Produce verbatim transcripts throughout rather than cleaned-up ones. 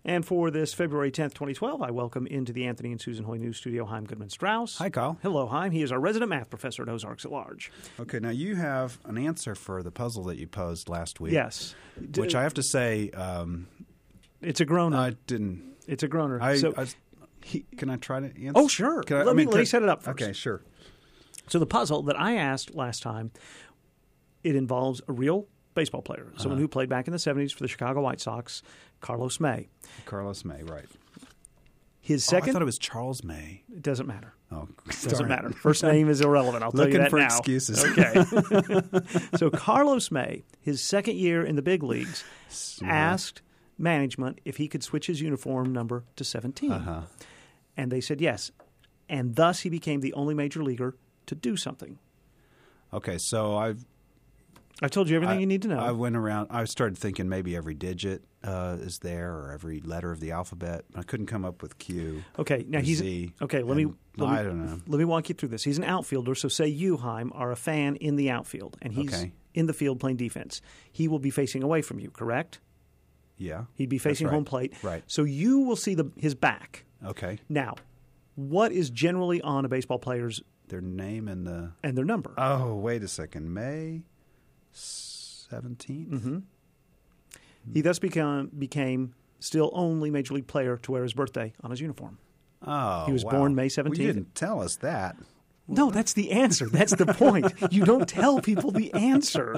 And for this February tenth, twenty twelve, I welcome into the Anthony and Susan Hoy News Studio Chaim Goodman-Strauss. Hi, Kyle. Hello, Chaim. He is our resident math professor at Ozarks at Large. Okay, now you have an answer for the puzzle that you posed last week. Yes. Which I have to say, um, it's a groaner. I didn't. It's a groaner. I, so, I, he, can I try to answer? Oh, sure. Can I, let I me, mean, let me can, set it up first. Okay, sure. So the puzzle that I asked last time, it involves a real baseball player, someone uh-huh. who played back in the seventies for the Chicago White Sox, Carlos May. Carlos May, right. His Oh, second. I thought it was Charles May. It doesn't matter. Oh, It doesn't matter. First name is irrelevant. I'll tell Looking you that for now. excuses. Okay. So Carlos May, his second year in the big leagues, asked management if he could switch his uniform number to seventeen. Uh-huh. And they said yes. And thus he became the only major leaguer to do something. Okay, so I've I told you everything I, you need to know. I went around. I started thinking maybe every digit uh, is there or every letter of the alphabet. I couldn't come up with Q. Okay, now or he's Z, okay. Let me, and let me. I don't know. Let me walk you through this. He's an outfielder. So say you, Chaim, are a fan in the outfield, and he's Okay. in the field playing defense. He will be facing away from you, correct? Yeah, He'd be facing that's right. home plate. Right. So you will see the his back. Okay. Now, what is generally on a baseball player's Their name and the and their number? oh, wait a second, May seventeenth. Mm-hmm. He thus become, became still only major league player to wear his birthday on his uniform. Oh, He was wow. born May Well, seventeenth. you didn't tell us that. No, that's the answer. That's the point. You don't tell people the answer.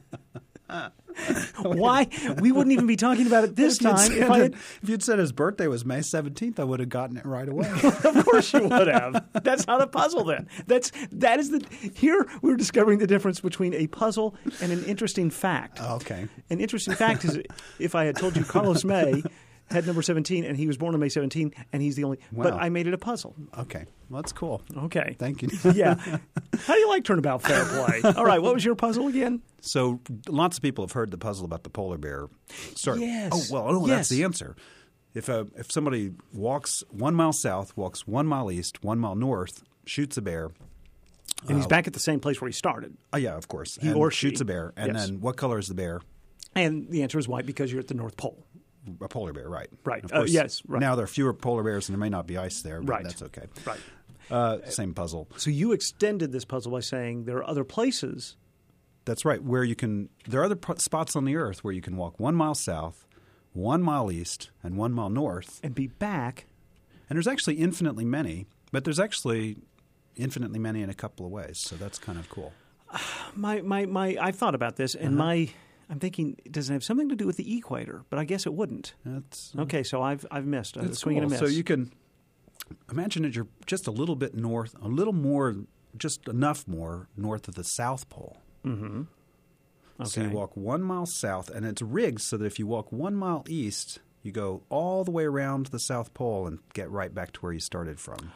Why? We wouldn't even be talking about it this If you'd time said if I had. it- if you'd said his birthday was May seventeenth, I would have gotten it right away. Of course you would have. That's not a puzzle then. That's that is the here we're discovering the difference between a puzzle and an interesting fact. Okay. An interesting fact is if I had told you Carlos May had number seventeen and he was born on May seventeenth and he's the only but Wow. I made it a puzzle. Okay. Well, that's cool. Okay. Thank you. Yeah. How do you like turnabout fair play? All right, what was your puzzle again? So lots of people have heard the puzzle about the polar bear. Sorry. Yes. Oh, well, oh, Yes. that's the answer. If a, if somebody walks one mile south, walks one mile east, one mile north, shoots a bear. And he's back at the same place where he started. Oh, yeah, of course. He and or shoots she. a bear. And Yes. then what color is the bear? And the answer is white because you're at the North Pole. A polar bear, right. Right. Of Uh, course, yes, right. Now there are fewer polar bears and there may not be ice there, but Right. that's okay. Right. Uh, same puzzle. So you extended this puzzle by saying there are other places. That's right. Where you can, there are other p- spots on the earth where you can walk one mile south, one mile east, and one mile north. And be back. And there's actually infinitely many, but there's actually infinitely many in a couple of ways. So that's kind of cool. My, my, my, I've thought about this, and Uh-huh. my, I'm thinking, does it have something to do with the equator? But I guess it wouldn't. That's Okay, so I've, I've missed. a It's swing and a cool. miss. So you can imagine that you're just a little bit north, a little more, just enough more north of the South Pole. Mm-hmm. Okay. So you walk one mile south, and it's rigged so that if you walk one mile east, you go all the way around the South Pole and get right back to where you started from.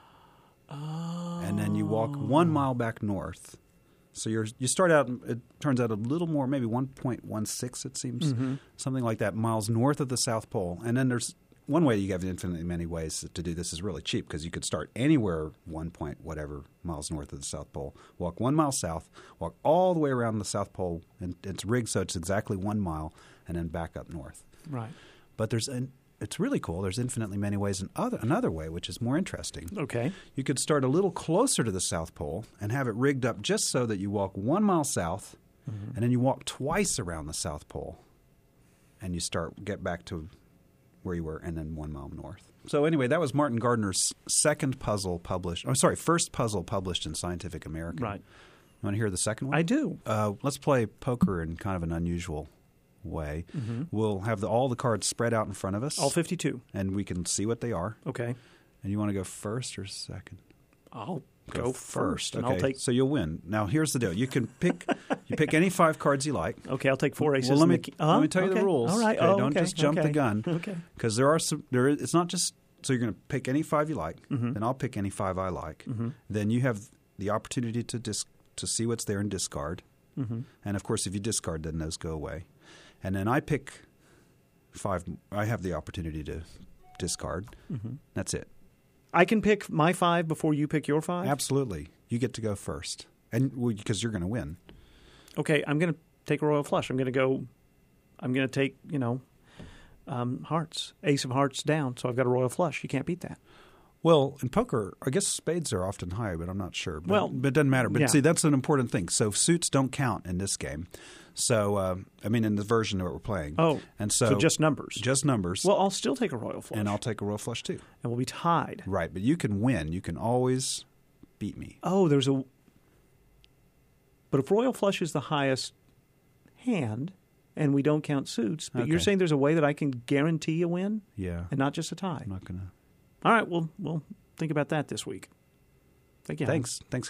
Oh. And then you walk one mile back north. So you're you start out, it turns out a little more, maybe one point one six it seems, Mm-hmm. something like that, miles north of the South Pole. And then there's one way you have infinitely many ways to do this is really cheap because you could start anywhere one point whatever miles north of the South Pole, walk one mile south, walk all the way around the South Pole, and it's rigged so it's exactly one mile, and then back up north. Right. But there's an, it's really cool. There's infinitely many ways. In other, another way, which is more interesting. Okay. You could start a little closer to the South Pole and have it rigged up just so that you walk one mile south, Mm-hmm. and then you walk twice around the South Pole, and you start get back to where you were, and then one mile north. So anyway, that was Martin Gardner's second puzzle published. I'm sorry, first puzzle published in Scientific American. Right. You want to hear the second one? I do. Uh, let's play poker in kind of an unusual way. Mm-hmm. We'll have the, all the cards spread out in front of us, All fifty-two. and we can see what they are. Okay. And you want to go first or second? I'll go, first, and Okay, I'll take. so you'll win. Now, here's the deal: you can pick you pick any five cards you like. Okay, I'll take four aces. Well, let and me the, let uh, me tell you okay. the rules. All right. Okay, Oh, don't okay. just jump okay. the gun. Okay. Because there are some. There is. It's not just. So you're going to pick any five you like. Mm-hmm. Then I'll pick any five I like. Mm-hmm. Then you have the opportunity to dis- to see what's there and discard. Mm-hmm. And of course, if you discard, then those go away. And then I pick five. I have the opportunity to discard. Mm-hmm. That's it. I can pick my five before you pick your five? Absolutely. You get to go first. And well, because you're going to win. Okay, I'm going to take a royal flush. I'm going to go – I'm going to take, you know, um, hearts. Ace of hearts down, so I've got a royal flush. You can't beat that. Well, in poker, I guess spades are often higher, but I'm not sure. But, Well, but it doesn't matter. But yeah. see, that's an important thing. So suits don't count in this game. So, uh, I mean, in the version of what we're playing. Oh, and so, so just numbers. Just numbers. Well, I'll still take a royal flush. And I'll take a royal flush too. And we'll be tied. Right, but you can win. You can always beat me. Oh, there's a... But if royal flush is the highest hand, and we don't count suits, but Okay. you're saying there's a way that I can guarantee a win Yeah. and not just a tie. I'm not going to. All right, well, we'll think about that this week. Thank you. Howard. Thanks. Thanks.